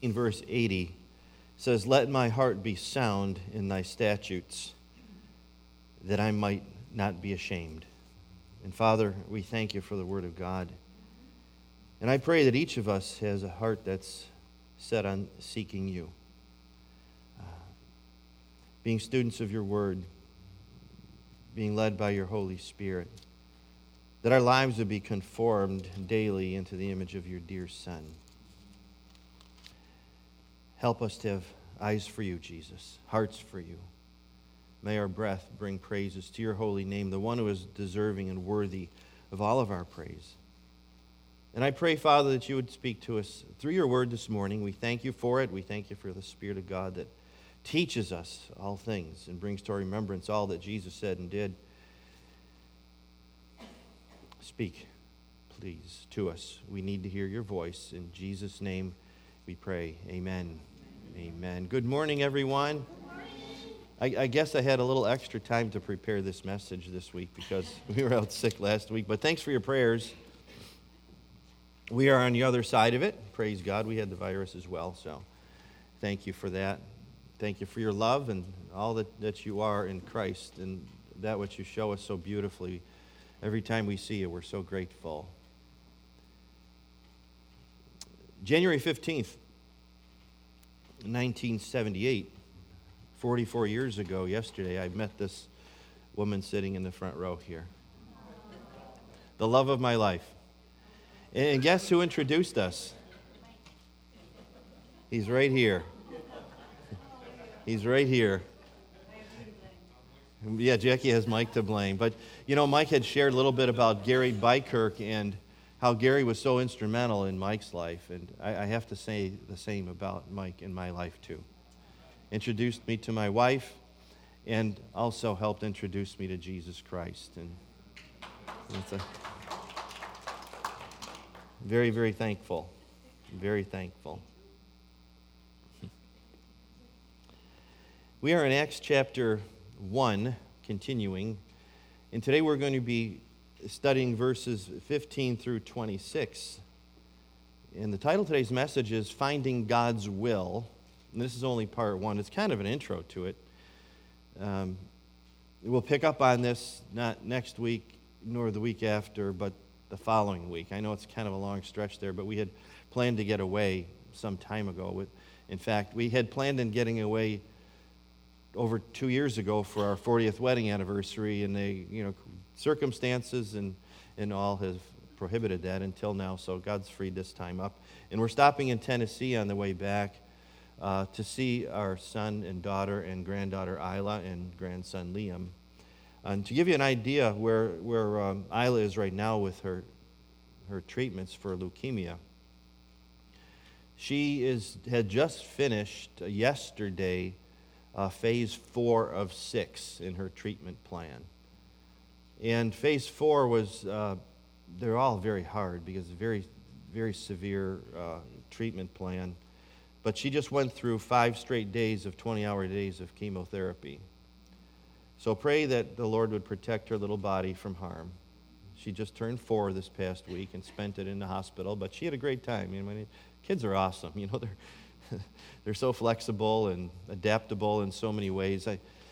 in verse 80 says, "Let my heart be sound in thy statutes, that I might not be ashamed." And Father, we thank you for the word of God. And I pray that each of us has a heart that's set on seeking you. Being students of your word, being led by your Holy Spirit, that our lives would be conformed daily into the image of your dear Son. Help us to have eyes for you, Jesus, hearts for you. May our breath bring praises to your holy name, the one who is deserving and worthy of all of our praise. And I pray, Father, that you would speak to us through your word this morning. We thank you for it. We thank you for the Spirit of God that teaches us all things and brings to our remembrance all that Jesus said and did. Speak, please, to us. We need to hear your voice. In Jesus' name we pray. Amen. Amen. Good morning, everyone. I guess I had a little extra time to prepare this message this week because we were out sick last week. But thanks for your prayers. We are on the other side of it. Praise God. We had the virus as well, so thank you for that. Thank you for your love and all that you are in Christ and that which you show us so beautifully. Every time we see you, we're so grateful. January 15th, 1978, 44 years ago yesterday, I met this woman sitting in the front row here. The love of my life. And guess who introduced us? He's right here. He's right here. Yeah, Jackie has Mike to blame. But, you know, Mike had shared a little bit about Gary Bykirk and how Gary was so instrumental in Mike's life. And I have to say the same about Mike in my life, too. Introduced me to my wife and also helped introduce me to Jesus Christ. And it's very, very thankful. Very thankful. We are in Acts chapter 1, continuing. And today we're going to be studying verses 15 through 26. And the title of today's message is Finding God's Will. And this is only part 1. It's kind of an intro to it. We'll pick up on this not next week nor the week after, but the following week. I know it's kind of a long stretch there, but we had planned to get away some time ago. In fact, we had planned on getting away over 2 years ago for our 40th wedding anniversary, and circumstances and all have prohibited that until now, so God's freed this time up. And we're stopping in Tennessee on the way back to see our son and daughter and granddaughter Isla and grandson Liam. And to give you an idea where Isla is right now with her treatments for leukemia, she had just finished yesterday phase 4 of 6 in her treatment plan. And phase 4 was, they're all very hard because it's a very, very severe treatment plan. But she just went through 5 straight days of 20-hour days of chemotherapy. So pray that the Lord would protect her little body from harm. She just turned 4 this past week and spent it in the hospital, but she had a great time. Kids are awesome. They're so flexible and adaptable in so many ways.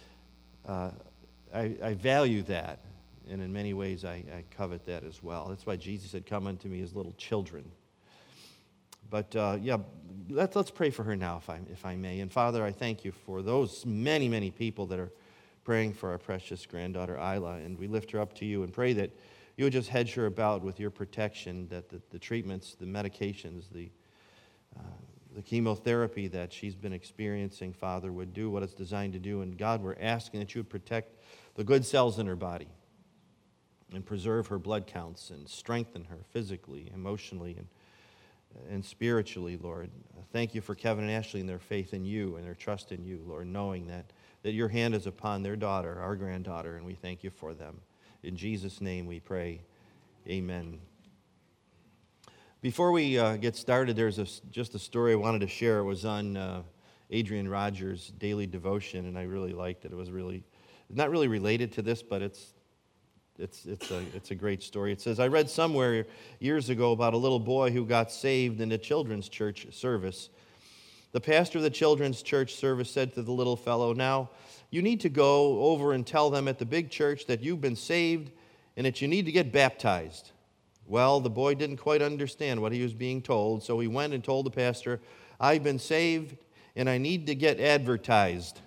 I value that, and in many ways I covet that as well. That's why Jesus said, "Come unto me as little children." But let's pray for her now, if I may. And Father, I thank you for those many, many people that are praying for our precious granddaughter Isla, and we lift her up to you and pray that you would just hedge her about with your protection, that the treatments, the medications, the chemotherapy that she's been experiencing, Father, would do what it's designed to do. And God, we're asking that you would protect the good cells in her body and preserve her blood counts and strengthen her physically, emotionally, and spiritually, Lord. Thank you for Kevin and Ashley and their faith in you and their trust in you, Lord, knowing that your hand is upon their daughter, our granddaughter, and we thank you for them. In Jesus' name we pray. Amen. Before we get started, there's just a story I wanted to share. It was on Adrian Rogers' daily devotion, and I really liked it. It was not really related to this, but it's a great story. It says, "I read somewhere years ago about a little boy who got saved in a children's church service. The pastor of the children's church service said to the little fellow, "Now, you need to go over and tell them at the big church that you've been saved and that you need to get baptized." Well, the boy didn't quite understand what he was being told, so he went and told the pastor, "I've been saved and I need to get advertised."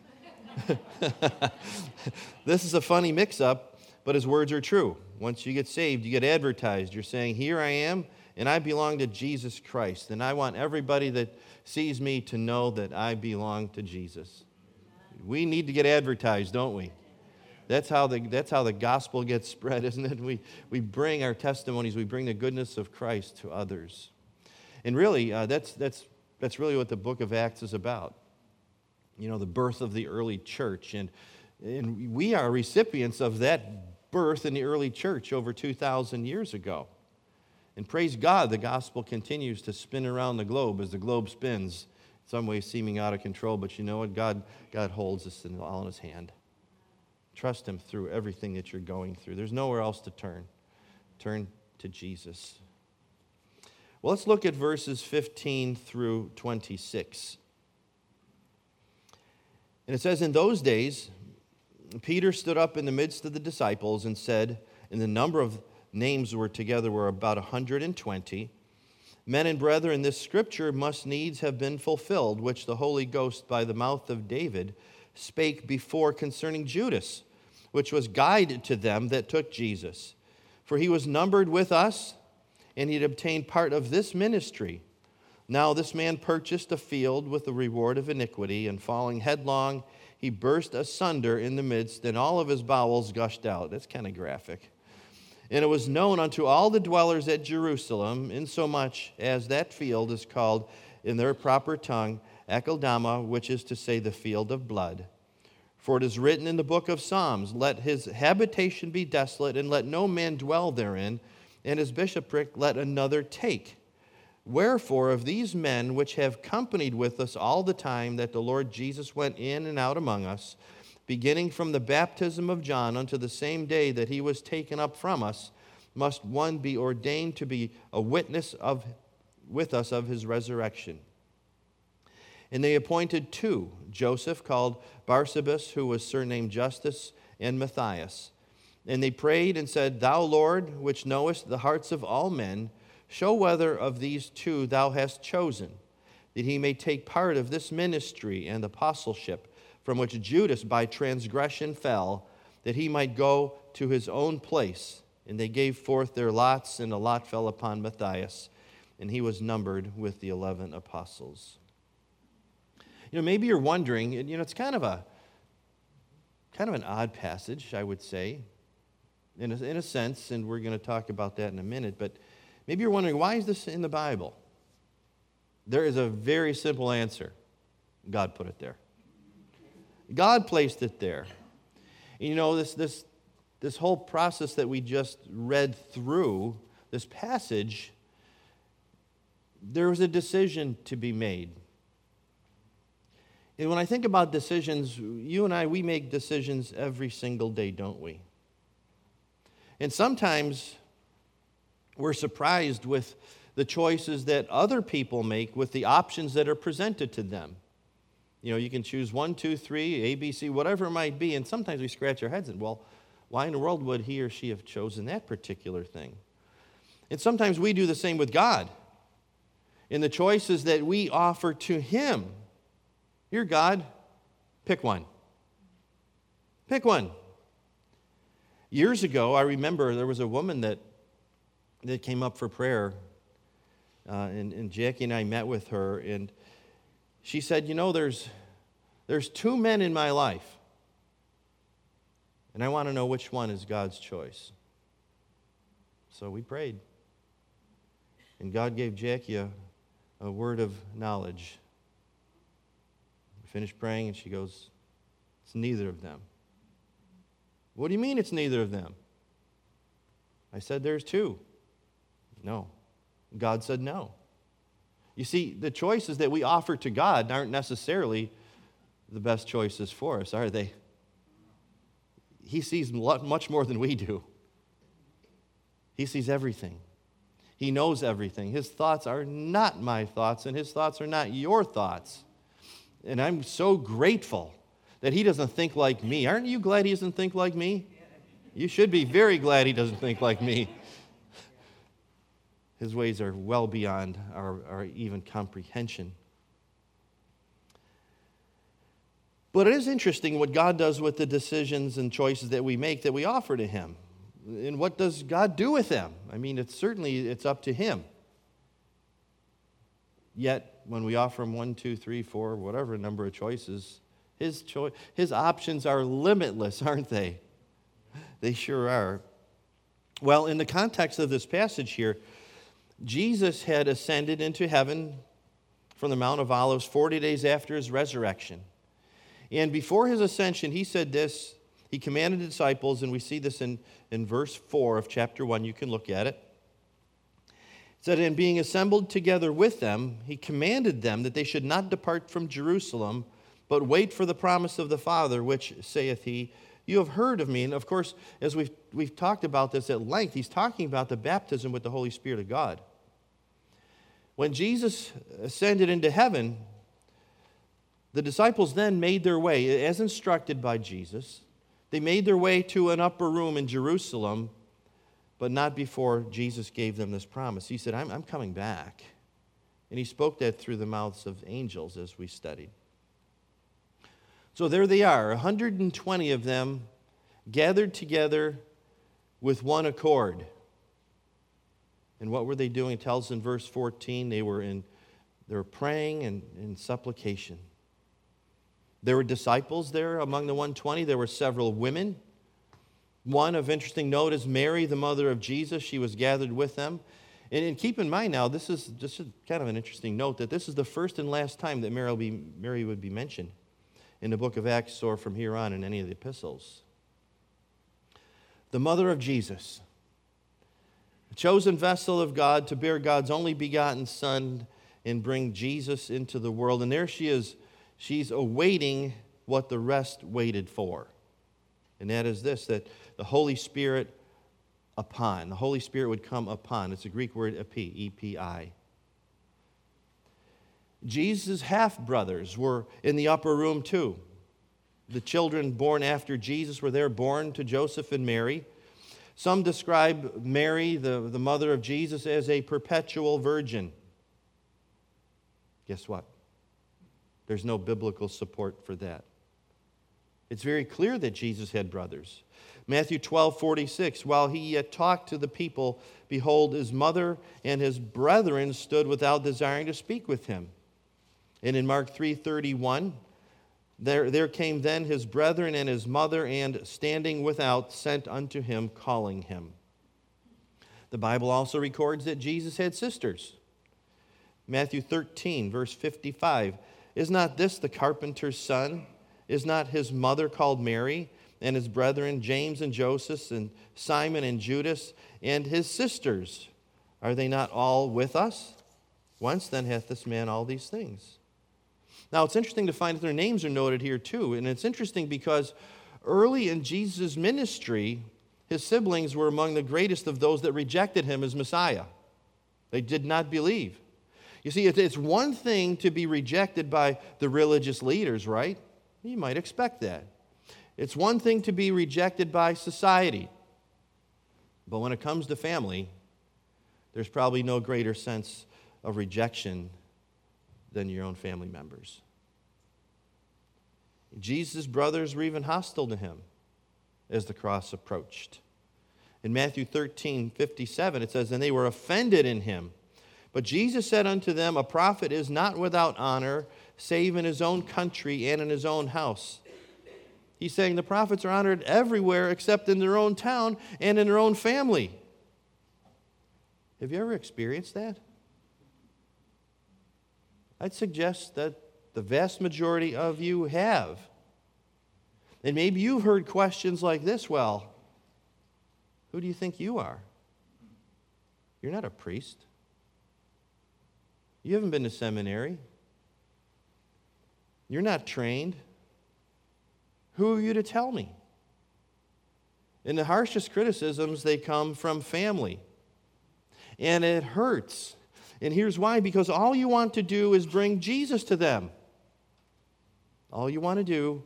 This is a funny mix-up, but his words are true. Once you get saved, you get advertised. You're saying, "Here I am, and I belong to Jesus Christ, and I want everybody that sees me to know that I belong to Jesus." We need to get advertised, don't we? That's how the gospel gets spread, isn't it? We bring our testimonies, we bring the goodness of Christ to others. And really, that's really what the book of Acts is about. You know, the birth of the early church. And we are recipients of that birth in the early church over 2,000 years ago. And praise God, the gospel continues to spin around the globe as the globe spins, in some ways seeming out of control. But you know what? God holds us all in his hand. Trust him through everything that you're going through. There's nowhere else to turn. Turn to Jesus. Well, let's look at verses 15 through 26. And it says, "In those days, Peter stood up in the midst of the disciples and said," and the number of names were together were about 120, "Men and brethren, this scripture must needs have been fulfilled, which the Holy Ghost by the mouth of David spake before concerning Judas, which was guide to them that took Jesus. For he was numbered with us, and he had obtained part of this ministry. Now this man purchased a field with the reward of iniquity, and falling headlong, he burst asunder in the midst, and all of his bowels gushed out." That's kind of graphic. "And it was known unto all the dwellers at Jerusalem, insomuch as that field is called in their proper tongue Akeldama, which is to say, the field of blood. For it is written in the book of Psalms, Let his habitation be desolate, and let no man dwell therein, and his bishopric let another take. Wherefore of these men which have companied with us all the time that the Lord Jesus went in and out among us, beginning from the baptism of John unto the same day that he was taken up from us, must one be ordained to be a witness with us of his resurrection. And they appointed two, Joseph called Barsabas, who was surnamed Justus, and Matthias. And they prayed and said, Thou, Lord, which knowest the hearts of all men, show whether of these two thou hast chosen, that he may take part of this ministry and apostleship, from which Judas by transgression fell, that he might go to his own place. And they gave forth their lots, and a lot fell upon Matthias, and he was numbered with the 11 apostles. You know, maybe you're wondering, you know, it's kind of an odd passage, I would say, in a sense, and we're going to talk about that in a minute, but maybe you're wondering, why is this in the Bible? There is a very simple answer. God put it there. God placed it there. You know, this whole process that we just read through, this passage, there was a decision to be made. And when I think about decisions, you and I, we make decisions every single day, don't we? And sometimes we're surprised with the choices that other people make with the options that are presented to them. You know, you can choose 1, 2, 3, A, B, C, whatever it might be, and sometimes we scratch our heads and, well, why in the world would he or she have chosen that particular thing? And sometimes we do the same with God in the choices that we offer to him. Here, God, pick one. Pick one. Years ago, I remember there was a woman that came up for prayer, and Jackie and I met with her, and she said, you know, there's two men in my life, and I want to know which one is God's choice. So we prayed, and God gave Jackie a word of knowledge. We finished praying, and she goes, it's neither of them. What do you mean it's neither of them? I said, there's two. No. God said no. You see, the choices that we offer to God aren't necessarily the best choices for us, are they? He sees much more than we do. He sees everything. He knows everything. His thoughts are not my thoughts, and his thoughts are not your thoughts. And I'm so grateful that he doesn't think like me. Aren't you glad he doesn't think like me? You should be very glad he doesn't think like me. His ways are well beyond our even comprehension. But it is interesting what God does with the decisions and choices that we make, that we offer to him. And what does God do with them? I mean, it's up to him. Yet, when we offer him 1, 2, 3, 4, whatever number of choices, his options are limitless, aren't they? They sure are. Well, in the context of this passage here, Jesus had ascended into heaven from the Mount of Olives 40 days after his resurrection. And before his ascension, he said this. He commanded the disciples, and we see this in verse 4 of chapter 1. You can look at it. It said, "And being assembled together with them, he commanded them that they should not depart from Jerusalem, but wait for the promise of the Father, which saith he, you have heard of me." And of course, as we've talked about this at length, he's talking about the baptism with the Holy Spirit of God. When Jesus ascended into heaven, the disciples then made their way, as instructed by Jesus. They made their way to an upper room in Jerusalem, but not before Jesus gave them this promise. He said, I'm coming back. And he spoke that through the mouths of angels, as we studied. So there they are, 120 of them gathered together with one accord. And what were they doing? It tells in verse 14, they were praying and in supplication. There were disciples there among the 120. There were several women. One of interesting note is Mary, the mother of Jesus. She was gathered with them. And keep in mind now, this is just kind of an interesting note, that this is the first and last time that Mary would be mentioned in the book of Acts or from here on in any of the epistles. The mother of Jesus, a chosen vessel of God to bear God's only begotten Son and bring Jesus into the world. And there she is. She's awaiting what the rest waited for. And that is this, that the Holy Spirit the Holy Spirit would come upon. It's a Greek word, epi, E-P-I. Jesus' half-brothers were in the upper room too. The children born after Jesus were there, born to Joseph and Mary. Some describe Mary, the mother of Jesus, as a perpetual virgin. Guess what? There's no biblical support for that. It's very clear that Jesus had brothers. Matthew 12:46, while he yet talked to the people, behold, his mother and his brethren stood without, desiring to speak with him. And in Mark 3:31, there came then his brethren and his mother, and standing without, sent unto him, calling him. The Bible also records that Jesus had sisters. Matthew 13, verse 55, is not this the carpenter's son? Is not his mother called Mary, and his brethren James and Joseph, and Simon and Judas, and his sisters? Are they not all with us? Whence then hath this man all these things? Now, it's interesting to find that their names are noted here too. And it's interesting because early in Jesus' ministry, his siblings were among the greatest of those that rejected him as Messiah. They did not believe. You see, it's one thing to be rejected by the religious leaders, right? You might expect that. It's one thing to be rejected by society. But when it comes to family, there's probably no greater sense of rejection than your own family members. Jesus' brothers were even hostile to him as the cross approached. In Matthew 13:57, it says, "And they were offended in him. But Jesus said unto them, A prophet is not without honor, save in his own country and in his own house." He's saying the prophets are honored everywhere except in their own town and in their own family. Have you ever experienced that? I'd suggest that the vast majority of you have. And maybe you've heard questions like this, well, who do you think you are? You're not a priest. You haven't been to seminary. You're not trained. Who are you to tell me? And the harshest criticisms, they come from family. And it hurts. And here's why, because all you want to do is bring Jesus to them. All you want to do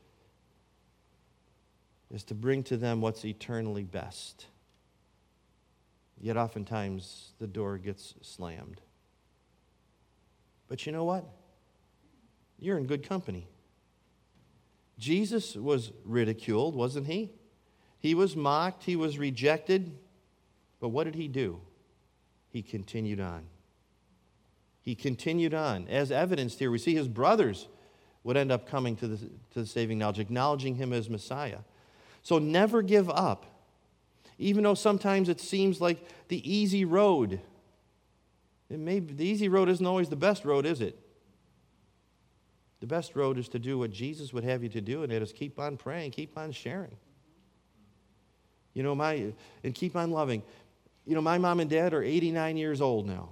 is to bring to them what's eternally best. Yet oftentimes the door gets slammed. But you know what? You're in good company. Jesus was ridiculed, wasn't he? He was mocked, he was rejected. But what did he do? He continued on. He continued on. As evidenced here, we see his brothers would end up coming to the saving knowledge, acknowledging him as Messiah. So never give up. Even though sometimes it seems like the easy road. The easy road isn't always the best road, is it? The best road is to do what Jesus would have you to do, and that is keep on praying, keep on sharing. And keep on loving. My mom and dad are 89 years old now.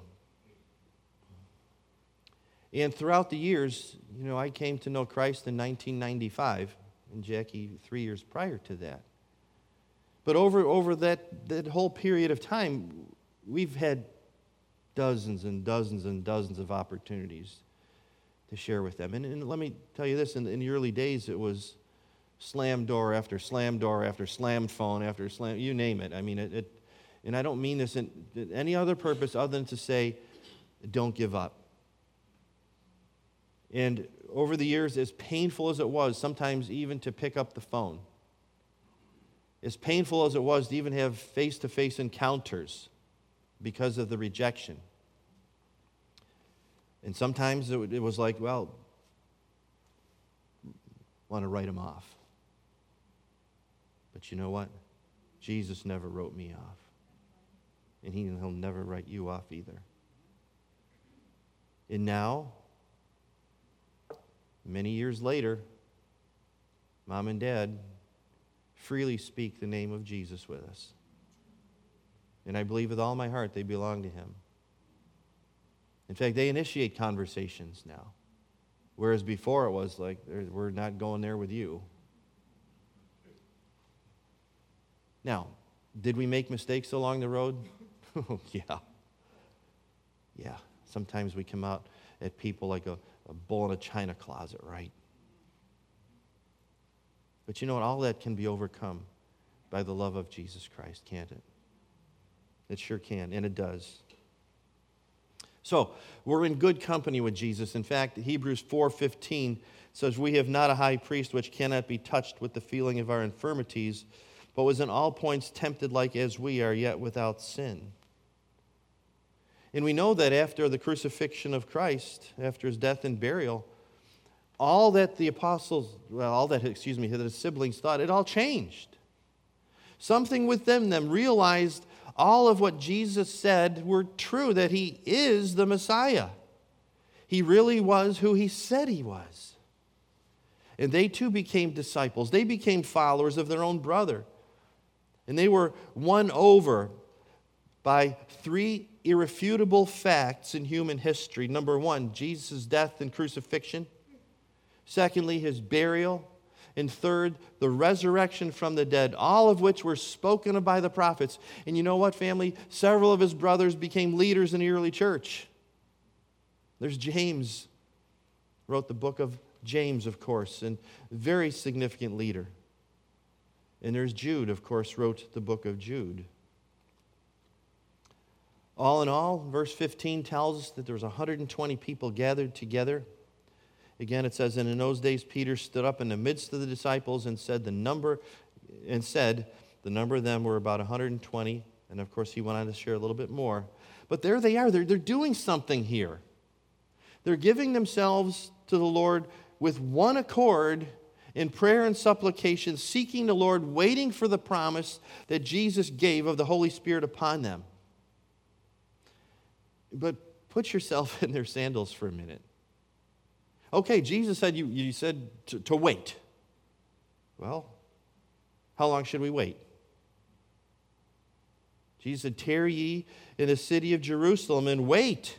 And throughout the years, I came to know Christ in 1995, and Jackie 3 years prior to that. But over that whole period of time, we've had dozens and dozens and dozens of opportunities to share with them. And let me tell you this, in the early days, it was slam door after slam door after slammed phone after slam, you name it. I mean, and I don't mean this in any other purpose other than to say, don't give up. And over the years, as painful as it was, sometimes even to pick up the phone, as painful as it was to even have face-to-face encounters because of the rejection. And sometimes it was like, well, want to write them off. But you know what? Jesus never wrote me off. And he'll never write you off either. And now, many years later, Mom and Dad freely speak the name of Jesus with us. And I believe with all my heart they belong to him. In fact, they initiate conversations now. Whereas before it was like, we're not going there with you. Now, did we make mistakes along the road? Yeah. Yeah. Sometimes we come out at people like a bull in a china closet, right? But you know what? All that can be overcome by the love of Jesus Christ, can't it? It sure can, and it does. So, we're in good company with Jesus. In fact, Hebrews 4:15 says, "We have not a high priest which cannot be touched with the feeling of our infirmities, but was in all points tempted like as we are, yet without sin." And we know that after the crucifixion of Christ, after his death and burial, all that his siblings thought, it all changed. Something within them realized all of what Jesus said were true, that he is the Messiah. He really was who he said he was. And they too became disciples. They became followers of their own brother. And they were won over by three irrefutable facts in human history. Number one, Jesus' death and crucifixion. Secondly, his burial. And third, the resurrection from the dead, all of which were spoken of by the prophets. And you know what, family? Several of his brothers became leaders in the early church. There's James, wrote the book of James, of course, and a very significant leader. And there's Jude, of course, wrote the book of Jude. All in all, verse 15 tells us that there was 120 people gathered together. Again, it says, "And in those days Peter stood up in the midst of the disciples and said the number of them were about 120." And of course, he went on to share a little bit more. But there they are. They're doing something here. They're giving themselves to the Lord with one accord in prayer and supplication, seeking the Lord, waiting for the promise that Jesus gave of the Holy Spirit upon them. But put yourself in their sandals for a minute. Okay, Jesus said you said to wait. Well, how long should we wait? Jesus said, "Tarry ye in the city of Jerusalem and wait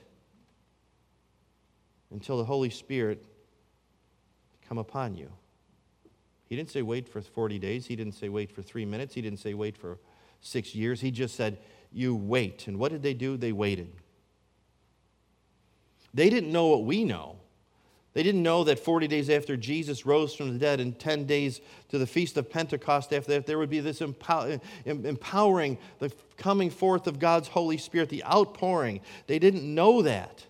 until the Holy Spirit come upon you." He didn't say wait for 40 days. He didn't say wait for 3 minutes. He didn't say wait for 6 years. He just said, you wait. And what did they do? They waited. They didn't know what we know. They didn't know that 40 days after Jesus rose from the dead and 10 days to the Feast of Pentecost after that, there would be this empowering, the coming forth of God's Holy Spirit, the outpouring. They didn't know that.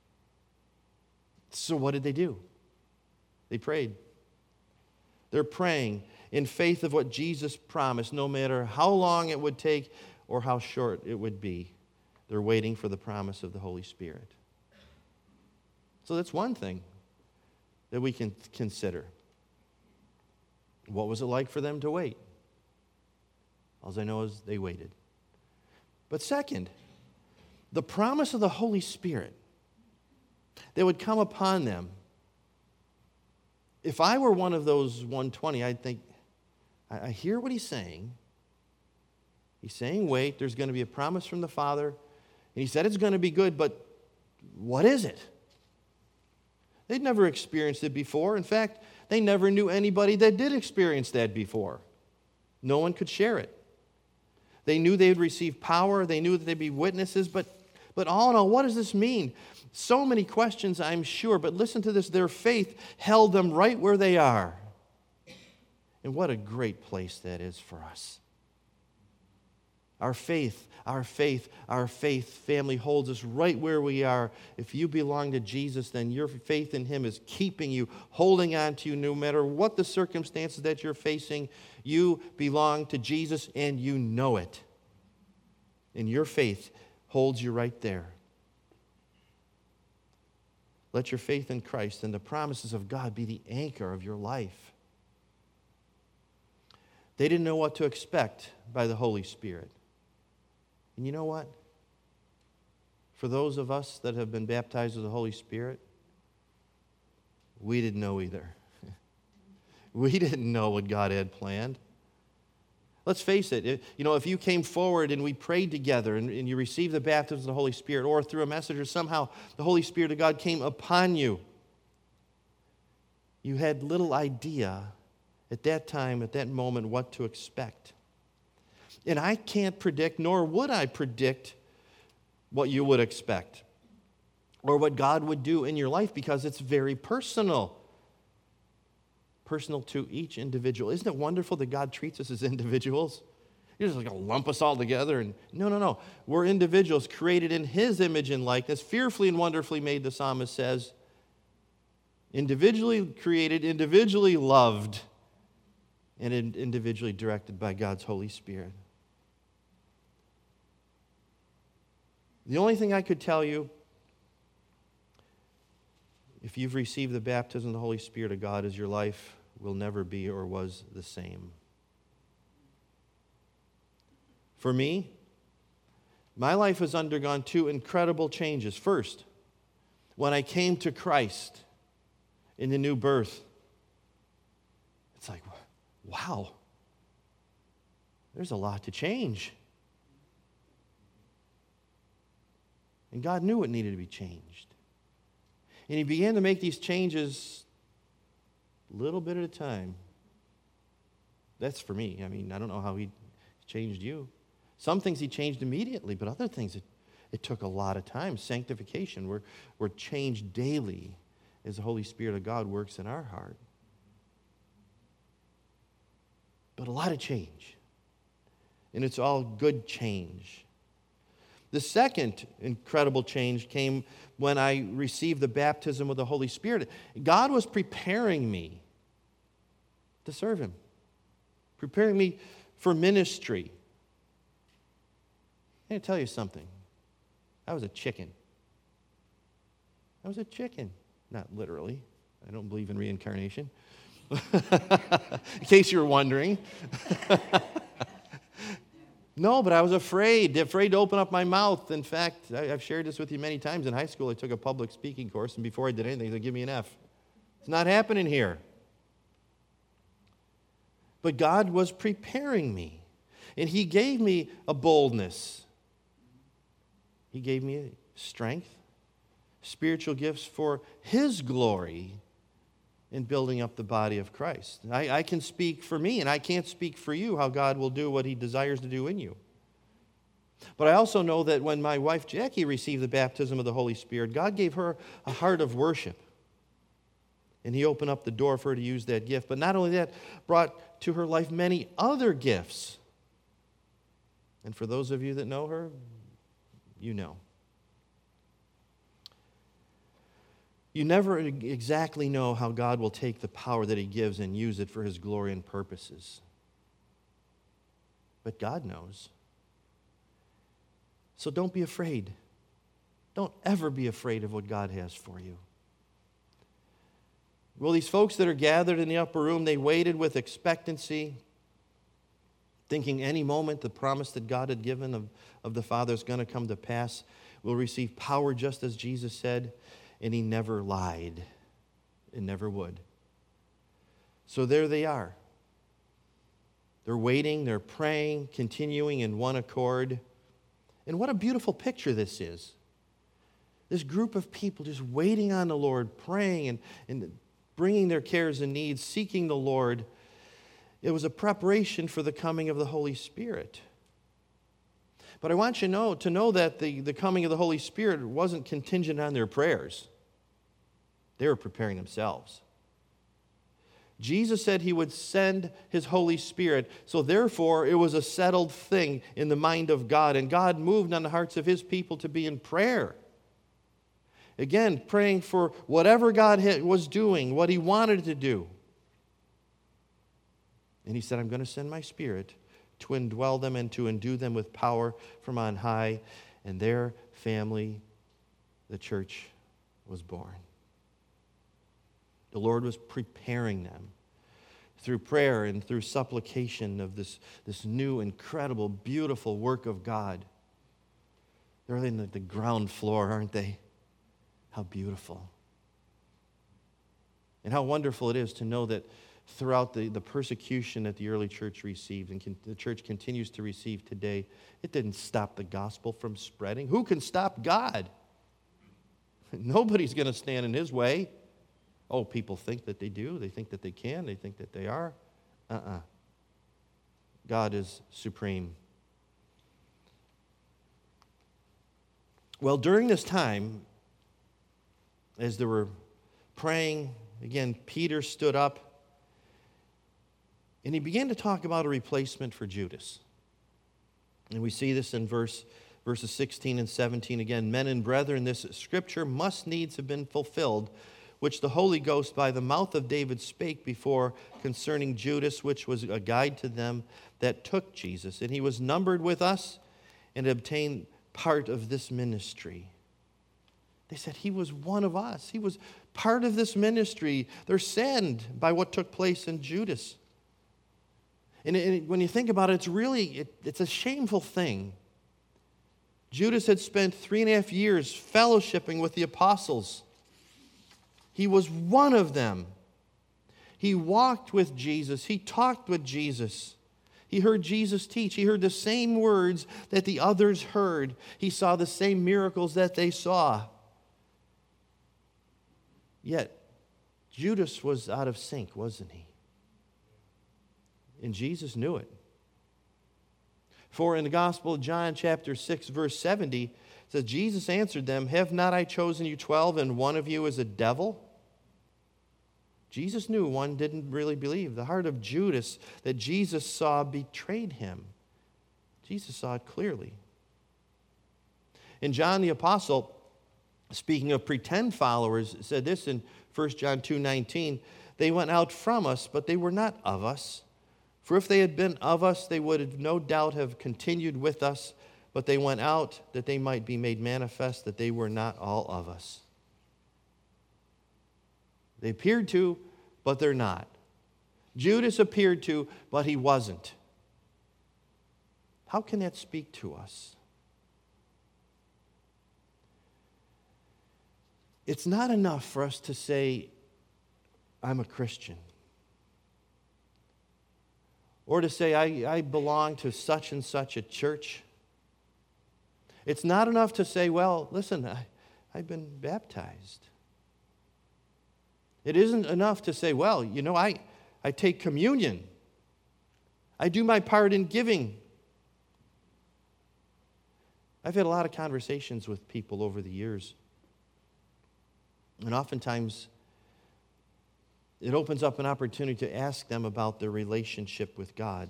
So what did they do? They prayed. They're praying in faith of what Jesus promised, no matter how long it would take or how short it would be. They're waiting for the promise of the Holy Spirit. So that's one thing that we can consider. What was it like for them to wait? All I know is they waited. But second, the promise of the Holy Spirit that would come upon them. If I were one of those 120, I'd think, I hear what he's saying. He's saying, wait, there's going to be a promise from the Father. And he said it's going to be good, but what is it? They'd never experienced it before. In fact, they never knew anybody that did experience that before. No one could share it. They knew they would receive power. They knew that they'd be witnesses. But all in all, what does this mean? So many questions, I'm sure. But listen to this. Their faith held them right where they are. And what a great place that is for us. Our faith, family, holds us right where we are. If you belong to Jesus, then your faith in Him is keeping you, holding on to you no matter what the circumstances that you're facing. You belong to Jesus and you know it. And your faith holds you right there. Let your faith in Christ and the promises of God be the anchor of your life. They didn't know what to expect by the Holy Spirit. And you know what? For those of us that have been baptized with the Holy Spirit, we didn't know either. We didn't know what God had planned. Let's face it, if you came forward and we prayed together and you received the baptism of the Holy Spirit, or through a message or somehow the Holy Spirit of God came upon you, you had little idea at that time, at that moment, what to expect. And I can't predict, nor would I predict, what you would expect or what God would do in your life, because it's very personal. Personal to each individual. Isn't it wonderful that God treats us as individuals? He's just going to lump us all together. And no. We're individuals created in His image and likeness, fearfully and wonderfully made, the psalmist says. Individually created, individually loved, and individually directed by God's Holy Spirit. The only thing I could tell you, if you've received the baptism of the Holy Spirit of God, is your life will never be or was the same. For me, my life has undergone two incredible changes. First, when I came to Christ in the new birth, it's like, wow, there's a lot to change. And God knew it needed to be changed. And He began to make these changes a little bit at a time. That's for me. I mean, I don't know how He changed you. Some things He changed immediately, but other things it took a lot of time. Sanctification, we're changed daily as the Holy Spirit of God works in our heart. But a lot of change. And it's all good change. The second incredible change came when I received the baptism of the Holy Spirit. God was preparing me to serve Him, preparing me for ministry. I'm going to tell you something. I was a chicken. Not literally. I don't believe in reincarnation. In case you were wondering. No, but I was afraid to open up my mouth. In fact, I've shared this with you many times. In high school, I took a public speaking course, and before I did anything, they give me an F. It's not happening here. But God was preparing me, and He gave me a boldness. He gave me strength, spiritual gifts for His glory in building up the body of Christ. I can speak for me, and I can't speak for you how God will do what He desires to do in you. But I also know that when my wife Jackie received the baptism of the Holy Spirit, God gave her a heart of worship. And he opened up the door for her to use that gift. But not only that, brought to her life many other gifts. And for those of you that know her, you know. You never exactly know how God will take the power that he gives and use it for his glory and purposes. But God knows. So don't be afraid. Don't ever be afraid of what God has for you. Well, these folks that are gathered in the upper room, they waited with expectancy, thinking any moment the promise that God had given of the Father is going to come to pass. We'll receive power just as Jesus said, and he never lied and never would. So there they are. They're waiting, they're praying, continuing in one accord. And what a beautiful picture this is. This group of people just waiting on the Lord, praying and bringing their cares and needs, seeking the Lord. It was a preparation for the coming of the Holy Spirit. But I want you to know that the coming of the Holy Spirit wasn't contingent on their prayers. They were preparing themselves. Jesus said he would send his Holy Spirit, so therefore it was a settled thing in the mind of God, and God moved on the hearts of his people to be in prayer. Again, praying for whatever God was doing, what he wanted to do. And he said, I'm going to send my Spirit to indwell them and to endue them with power from on high. And their family, the church, was born. The Lord was preparing them through prayer and through supplication of this new, incredible, beautiful work of God. They're in the ground floor, aren't they? How beautiful. And how wonderful it is to know that throughout the persecution that the early church received and the church continues to receive today, it didn't stop the gospel from spreading. Who can stop God? Nobody's going to stand in his way. Oh, people think that they do. They think that they can. They think that they are. God is supreme. Well, during this time, as they were praying, again, Peter stood up and he began to talk about a replacement for Judas. And we see this in verses 16 and 17 again. Men and brethren, this scripture must needs have been fulfilled, which the Holy Ghost by the mouth of David spake before concerning Judas, which was a guide to them that took Jesus. And he was numbered with us and obtained part of this ministry. They said he was one of us. He was part of this ministry. They're saddened by what took place in Judas. And when you think about it, it's a shameful thing. Judas had spent 3.5 years fellowshipping with the apostles. He was one of them. He walked with Jesus. He talked with Jesus. He heard Jesus teach. He heard the same words that the others heard. He saw the same miracles that they saw. Yet, Judas was out of sync, wasn't he? And Jesus knew it. For in the Gospel of John, chapter 6, verse 70, it says, Jesus answered them, have not I chosen you 12, and one of you is a devil? Jesus knew one didn't really believe. The heart of Judas that Jesus saw betrayed him. Jesus saw it clearly. And John the Apostle, speaking of pretend followers, said this in 1 John 2:19, they went out from us, but they were not of us. For if they had been of us, they would have no doubt have continued with us, but they went out that they might be made manifest that they were not all of us. They appeared to, but they're not. Judas appeared to, but he wasn't. How can that speak to us? It's not enough for us to say, I'm a Christian. Or to say, I belong to such and such a church. It's not enough to say, well, listen, I've been baptized. It isn't enough to say, well, I take communion. I do my part in giving. I've had a lot of conversations with people over the years. And oftentimes, it opens up an opportunity to ask them about their relationship with God.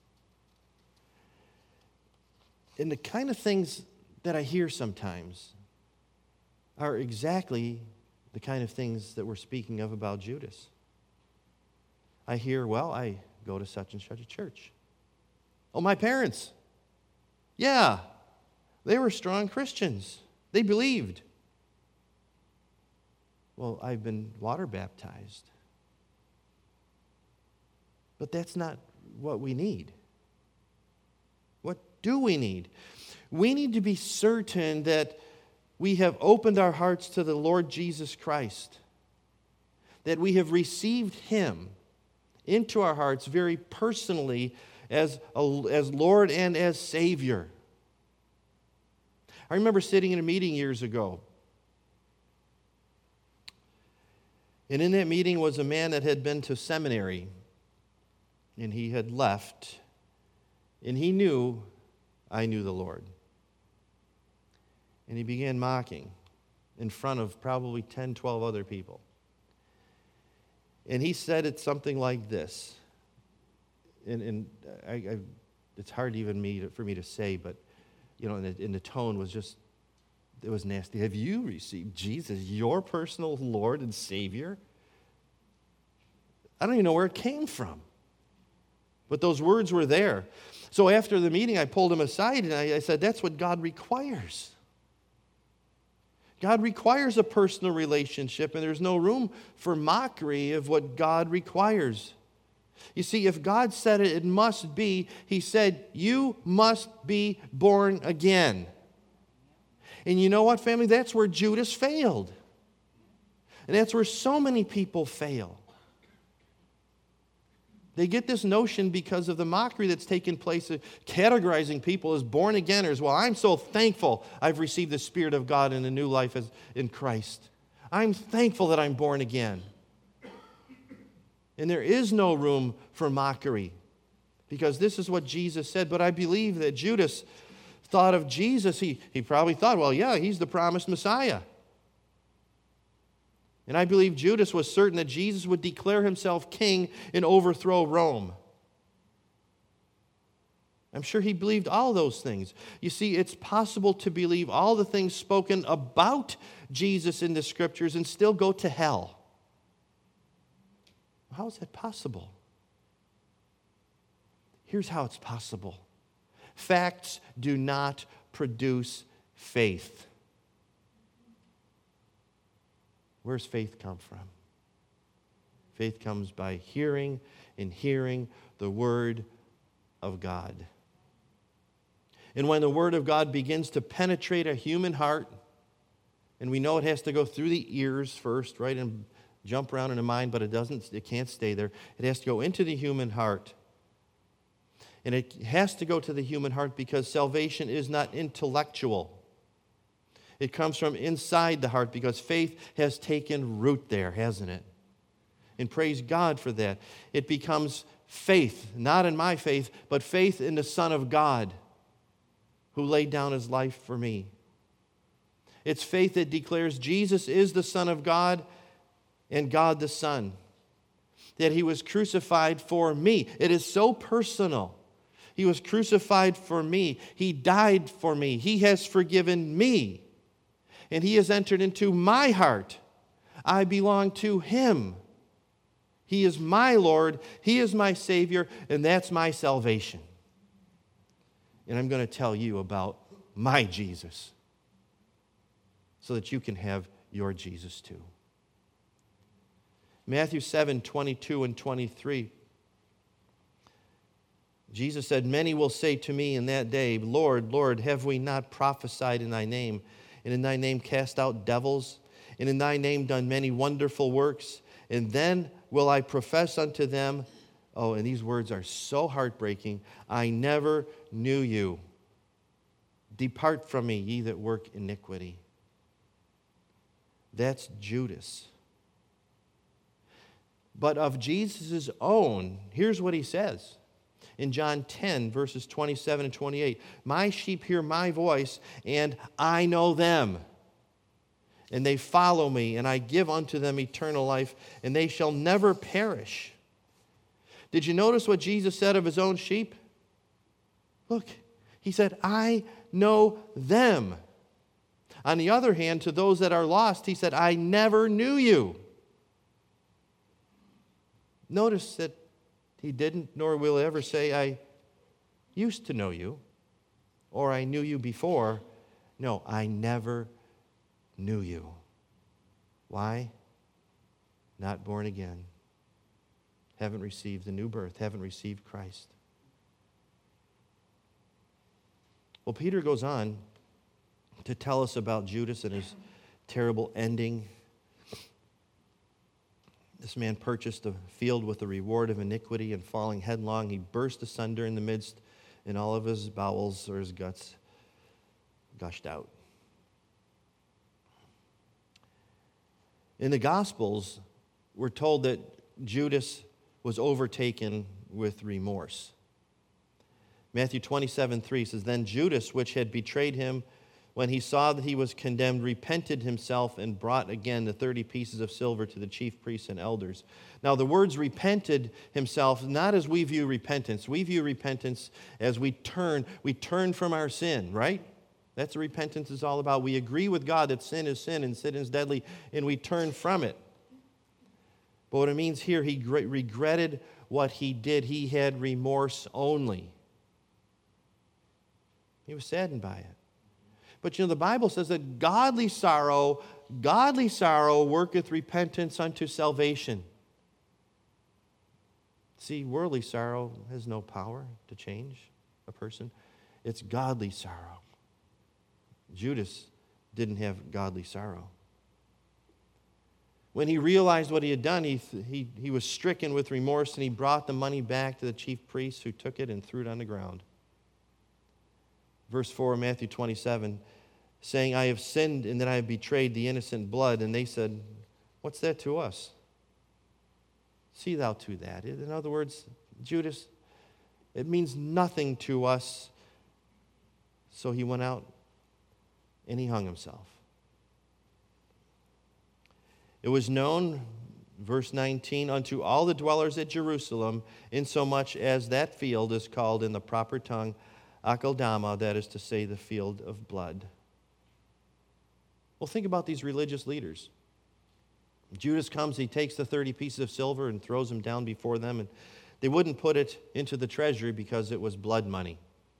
And the kind of things that I hear sometimes are exactly the kind of things that we're speaking of about Judas. I hear, well, I go to such and such a church. Oh, my parents. Yeah, they were strong Christians. They believed. Well, I've been water baptized. But that's not what we need. What do we need? We need to be certain that we have opened our hearts to the Lord Jesus Christ, that we have received Him into our hearts very personally as Lord and as Savior. I remember sitting in a meeting years ago, and in that meeting was a man that had been to seminary, and he had left, and he knew I knew the Lord. And he began mocking in front of probably 10, 12 other people. And he said it something like this. And it's hard even for me to say, but, you know, and the tone was just, it was nasty. Have you received Jesus, your personal Lord and Savior? I don't even know where it came from. But those words were there. So after the meeting, I pulled him aside and I said, that's what God requires. God requires a personal relationship, and there's no room for mockery of what God requires. You see, if God said it, it must be. He said, you must be born again. And you know what, family? That's where Judas failed. And that's where so many people fail. They get this notion because of the mockery that's taken place of categorizing people as born againers. Well, I'm so thankful I've received the Spirit of God in a new life in Christ. I'm thankful that I'm born again. And there is no room for mockery because this is what Jesus said. But I believe that Judas thought of Jesus. He probably thought, well, yeah, he's the promised Messiah. And I believe Judas was certain that Jesus would declare himself king and overthrow Rome. I'm sure he believed all those things. You see, it's possible to believe all the things spoken about Jesus in the Scriptures and still go to hell. How is that possible? Here's how it's possible. Facts do not produce faith. Where's faith come from? Faith comes by hearing and hearing the Word of God. And when the Word of God begins to penetrate a human heart, and we know it has to go through the ears first, right, and jump around in the mind, but it can't stay there. It has to go into the human heart. And it has to go to the human heart because salvation is not intellectual. It comes from inside the heart because faith has taken root there, hasn't it? And praise God for that. It becomes faith, not in my faith, but faith in the Son of God who laid down His life for me. It's faith that declares Jesus is the Son of God and God the Son, that He was crucified for me. It is so personal. He was crucified for me. He died for me. He has forgiven me. And He has entered into my heart. I belong to Him. He is my Lord. He is my Savior. And that's my salvation. And I'm going to tell you about my Jesus so that you can have your Jesus too. Matthew 7:22 and 23. Jesus said, many will say to me in that day, Lord, Lord, have we not prophesied in Thy name? And in Thy name cast out devils? And in Thy name done many wonderful works? And then will I profess unto them, oh, and these words are so heartbreaking, I never knew you. Depart from me, ye that work iniquity. That's Judas. But of Jesus' own, here's what He says. In John 10, verses 27 and 28, my sheep hear my voice, and I know them, and they follow me, and I give unto them eternal life, and they shall never perish. Did you notice what Jesus said of his own sheep? Look, he said, I know them. On the other hand, to those that are lost, he said, I never knew you. Notice that he didn't, nor will ever say, I used to know you, or I knew you before. No, I never knew you. Why? Not born again. Haven't received the new birth. Haven't received Christ. Well, Peter goes on to tell us about Judas and his terrible ending. This man purchased a field with the reward of iniquity, and falling headlong, he burst asunder in the midst, and all of his bowels or his guts gushed out. In the Gospels, we're told that Judas was overtaken with remorse. Matthew 27:3 says, Then Judas, which had betrayed him, when he saw that he was condemned, repented himself and brought again the 30 pieces of silver to the chief priests and elders. Now, the words repented himself, not as we view repentance. We view repentance as we turn from our sin, right? That's what repentance is all about. We agree with God that sin is sin and sin is deadly, and we turn from it. But what it means here, he regretted what he did. He had remorse only. He was saddened by it. But the Bible says that godly sorrow worketh repentance unto salvation. See, worldly sorrow has no power to change a person. It's godly sorrow. Judas didn't have godly sorrow. When he realized what he had done, he was stricken with remorse, and he brought the money back to the chief priests, who took it and threw it on the ground. Verse 4 of Matthew 27, saying, I have sinned in that I have betrayed the innocent blood. And they said, what's that to us? See thou to that. In other words, Judas, it means nothing to us. So he went out and he hung himself. It was known, verse 19, unto all the dwellers at Jerusalem, insomuch as that field is called in the proper tongue Akeldama, that is to say, the field of blood. Well, think about these religious leaders. Judas comes, he takes the 30 pieces of silver and throws them down before them, and they wouldn't put it into the treasury because it was blood money.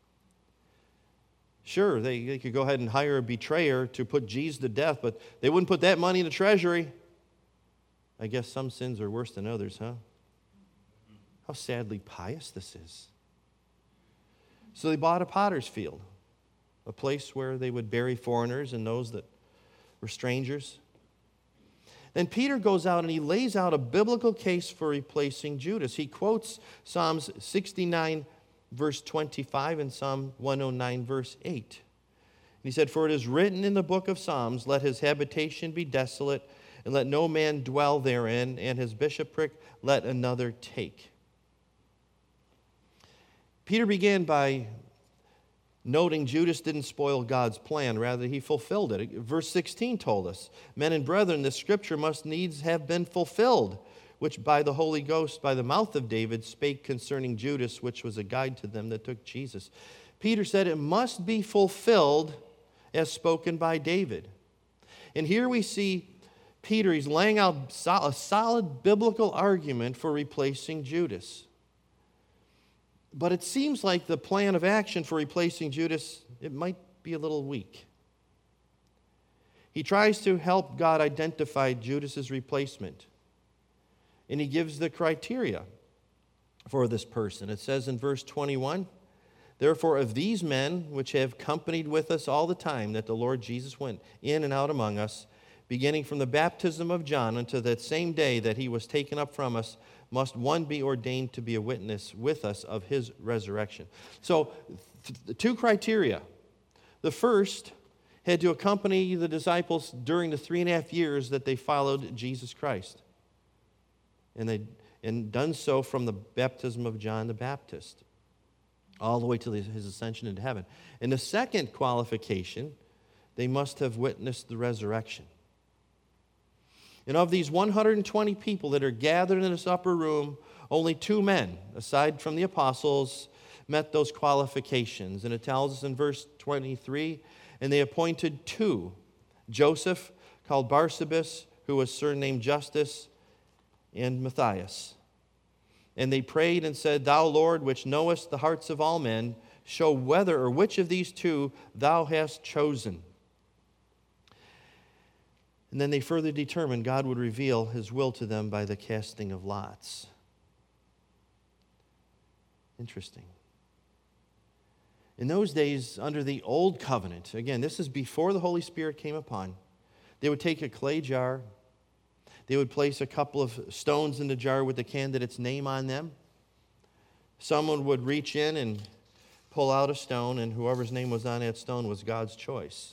Sure, they could go ahead and hire a betrayer to put Jesus to death, but they wouldn't put that money in the treasury. I guess some sins are worse than others, huh? How sadly pious this is. So they bought a potter's field, a place where they would bury foreigners and those that were strangers. Then Peter goes out and he lays out a biblical case for replacing Judas. He quotes Psalms 69, verse 25, and Psalm 109, verse 8. And he said, For it is written in the book of Psalms, Let his habitation be desolate, and let no man dwell therein, and his bishopric let another take. Peter began by noting Judas didn't spoil God's plan. Rather, he fulfilled it. Verse 16 told us, Men and brethren, this scripture must needs have been fulfilled, which by the Holy Ghost, by the mouth of David, spake concerning Judas, which was a guide to them that took Jesus. Peter said it must be fulfilled as spoken by David. And here we see Peter, he's laying out a solid biblical argument for replacing Judas. But it seems like the plan of action for replacing Judas, it might be a little weak. He tries to help God identify Judas's replacement. And he gives the criteria for this person. It says in verse 21, Therefore of these men which have companied with us all the time that the Lord Jesus went in and out among us, beginning from the baptism of John unto that same day that he was taken up from us, must one be ordained to be a witness with us of his resurrection. So, two criteria. The first had to accompany the disciples during the 3.5 years that they followed Jesus Christ. And done so from the baptism of John the Baptist, all the way to his ascension into heaven. And the second qualification, they must have witnessed the resurrection. And of these 120 people that are gathered in this upper room, only 2 men, aside from the apostles, met those qualifications. And it tells us in verse 23, and they appointed 2, Joseph, called Barsabas, who was surnamed Justus, and Matthias. And they prayed and said, Thou, Lord, which knowest the hearts of all men, show whether or which of these 2 thou hast chosen. And then they further determined God would reveal his will to them by the casting of lots. Interesting. In those days, under the old covenant, again, this is before the Holy Spirit came upon, they would take a clay jar, they would place a couple of stones in the jar with the candidate's name on them. Someone would reach in and pull out a stone, and whoever's name was on that stone was God's choice.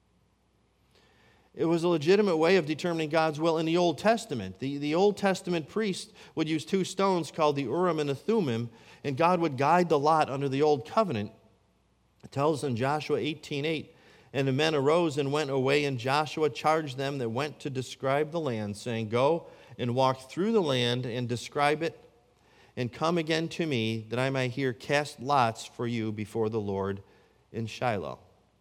It was a legitimate way of determining God's will in the Old Testament. The Old Testament priest would use 2 stones called the Urim and the Thummim, and God would guide the lot under the Old Covenant. It tells us in Joshua 18:8, and the men arose and went away, and Joshua charged them that went to describe the land, saying, Go and walk through the land and describe it, and come again to me, that I might here cast lots for you before the Lord in Shiloh.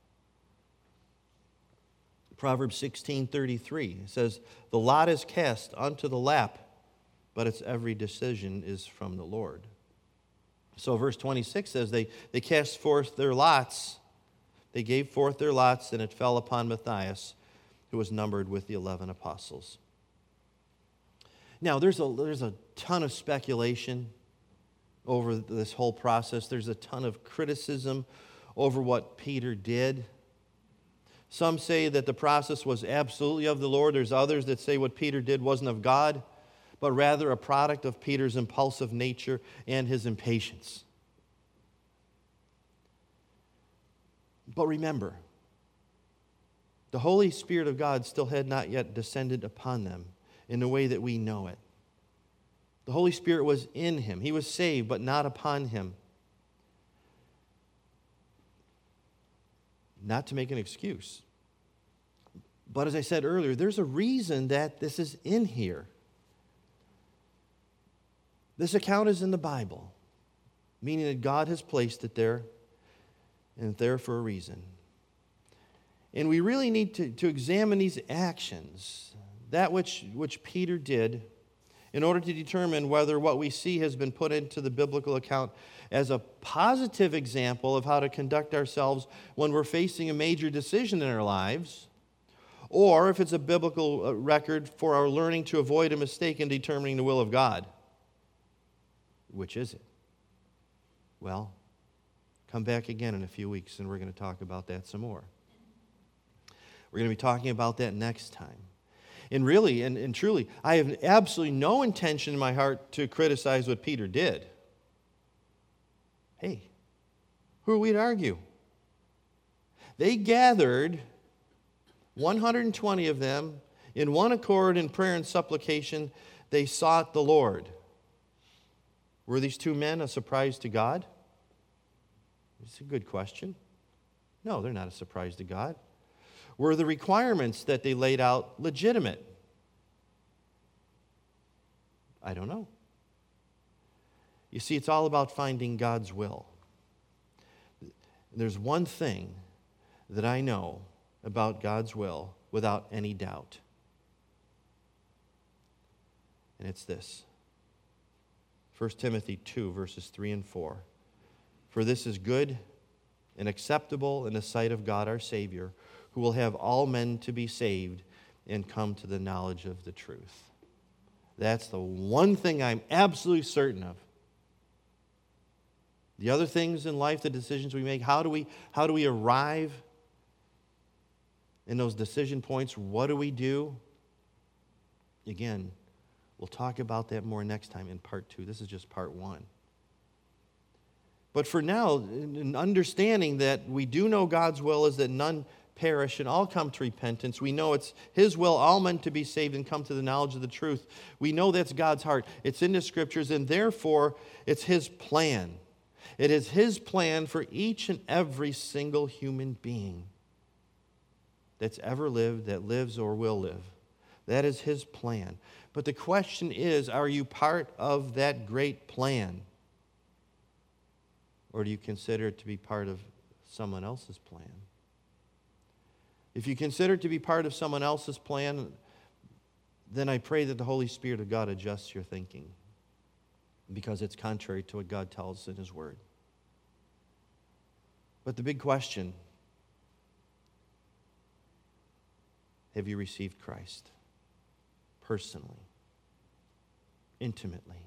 Proverbs 16:33 says, The lot is cast unto the lap, but its every decision is from the Lord. So verse 26 says, they cast forth their lots. They gave forth their lots, and it fell upon Matthias, who was numbered with the 11 apostles. Now, there's a ton of speculation over this whole process. There's a ton of criticism over what Peter did. Some say that the process was absolutely of the Lord. There's others that say what Peter did wasn't of God, but rather a product of Peter's impulsive nature and his impatience. But remember, the Holy Spirit of God still had not yet descended upon them in the way that we know it. The Holy Spirit was in him. He was saved, but not upon him. Not to make an excuse. But as I said earlier, there's a reason that this is in here. This account is in the Bible, meaning that God has placed it there, and it's there for a reason. And we really need to examine these actions, that which Peter did, in order to determine whether what we see has been put into the biblical account as a positive example of how to conduct ourselves when we're facing a major decision in our lives, or if it's a biblical record for our learning to avoid a mistake in determining the will of God. Which is it? Well, come back again in a few weeks, and we're going to talk about that some more. We're going to be talking about that next time. And really, and truly, I have absolutely no intention in my heart to criticize what Peter did. Hey, who are we to argue? They gathered, 120 of them, in one accord in prayer and supplication. They sought the Lord. Were these 2 men a surprise to God? It's a good question. No, they're not a surprise to God. Were the requirements that they laid out legitimate? I don't know. You see, it's all about finding God's will. There's one thing that I know about God's will without any doubt. And it's this. 1 Timothy 2, verses 3 and 4. For this is good and acceptable in the sight of God our Savior, who will have all men to be saved and come to the knowledge of the truth. That's the one thing I'm absolutely certain of. The other things in life, the decisions we make, how do we arrive in those decision points? What do we do? Again, we'll talk about that more next time in part 2. This is just part 1. But for now, in understanding that we do know God's will is that none perish and all come to repentance. We know it's His will, all men to be saved and come to the knowledge of the truth. We know that's God's heart. It's in the Scriptures, and therefore it's His plan. It is His plan for each and every single human being that's ever lived, that lives or will live, That is his plan. But the question is, are you part of that great plan? Or do you consider it to be part of someone else's plan? If you consider it to be part of someone else's plan, then I pray that the Holy Spirit of God adjusts your thinking, because it's contrary to what God tells in his word. But the big question, have you received Christ personally, intimately,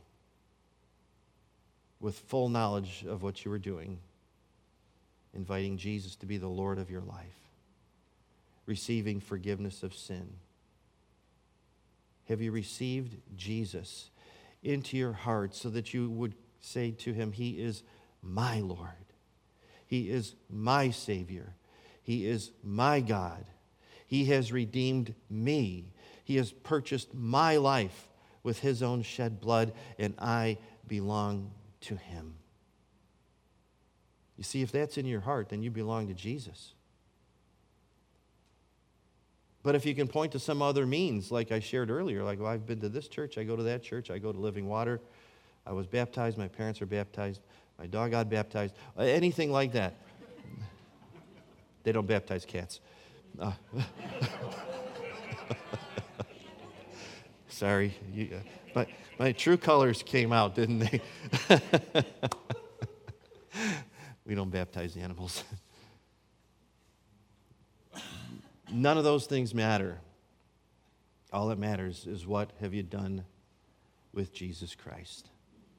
with full knowledge of what you were doing, inviting Jesus to be the Lord of your life, receiving forgiveness of sin? Have you received Jesus into your heart so that you would say to him, he is my Lord. He is my Savior. He is my God. He has redeemed me. He has purchased my life with his own shed blood, and I belong to him. You see, if that's in your heart, then you belong to Jesus. But if you can point to some other means, like I shared earlier, like, well, I've been to this church, I go to that church, I go to Living Water, I was baptized, my parents are baptized, my dog got baptized, anything like that. They don't baptize cats. Sorry, but my true colors came out, didn't they? We don't baptize animals. None of those things matter. All that matters is, what have you done with Jesus Christ?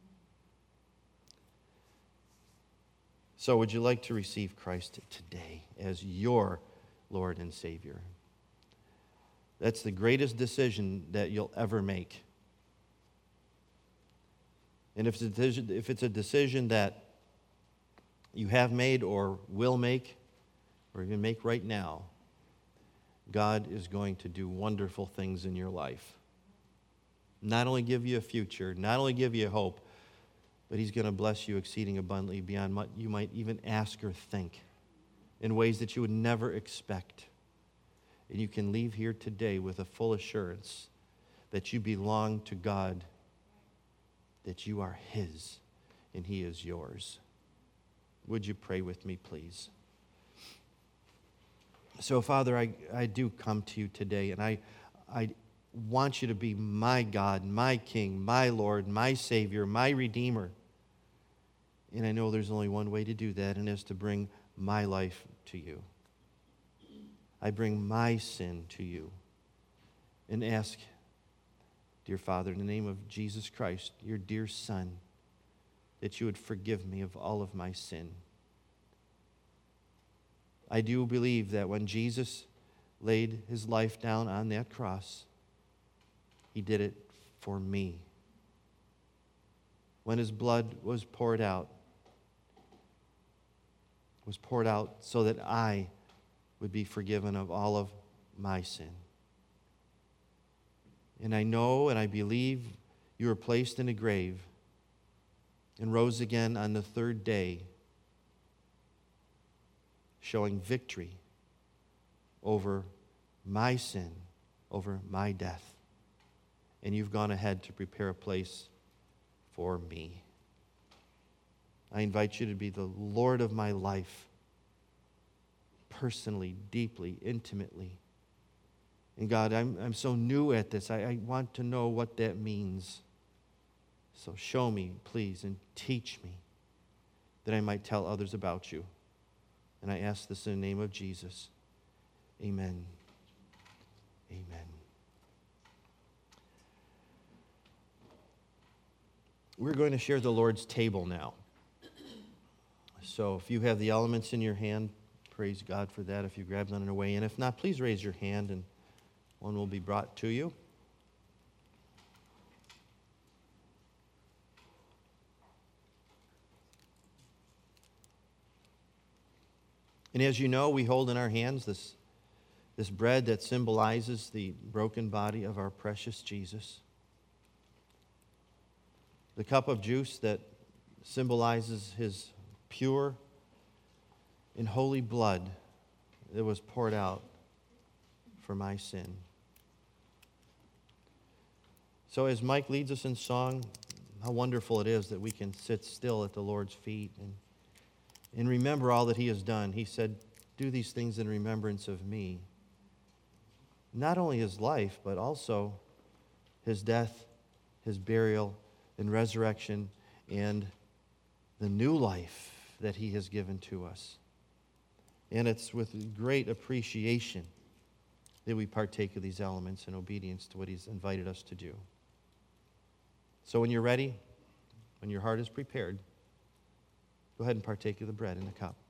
So would you like to receive Christ today as your Lord and Savior? That's the greatest decision that you'll ever make. And if it's a decision that you have made or will make, or even make right now, God is going to do wonderful things in your life. Not only give you a future, not only give you hope, but he's going to bless you exceeding abundantly beyond what you might even ask or think, in ways that you would never expect. And you can leave here today with a full assurance that you belong to God, that you are his, and he is yours. Would you pray with me, please? So, Father, I do come to you today, and I want you to be my God, my King, my Lord, my Savior, my Redeemer. And I know there's only one way to do that, and it's to bring my life to you. I bring my sin to you and ask, dear Father, in the name of Jesus Christ, your dear Son, that you would forgive me of all of my sin. I do believe that when Jesus laid his life down on that cross, he did it for me. When his blood was poured out so that I would be forgiven of all of my sin. And I know and I believe you were placed in a grave and rose again on the third day, showing victory over my sin, over my death. And you've gone ahead to prepare a place for me. I invite you to be the Lord of my life, personally, deeply, intimately. And God, I'm so new at this. I want to know what that means. So show me, please, and teach me that I might tell others about you. And I ask this in the name of Jesus. Amen. Amen. We're going to share the Lord's table now. So if you have the elements in your hand, praise God for that if you grabbed on the way in. If not, please raise your hand and one will be brought to you. And as you know, we hold in our hands this bread that symbolizes the broken body of our precious Jesus. The cup of juice that symbolizes his pure and holy blood that was poured out for my sin. So as Mike leads us in song, how wonderful it is that we can sit still at the Lord's feet and remember all that he has done. He said, do these things in remembrance of me. Not only his life, but also his death, his burial, and resurrection, and the new life that he has given to us. And it's with great appreciation that we partake of these elements in obedience to what he's invited us to do. So when you're ready, when your heart is prepared, go ahead and partake of the bread and the cup.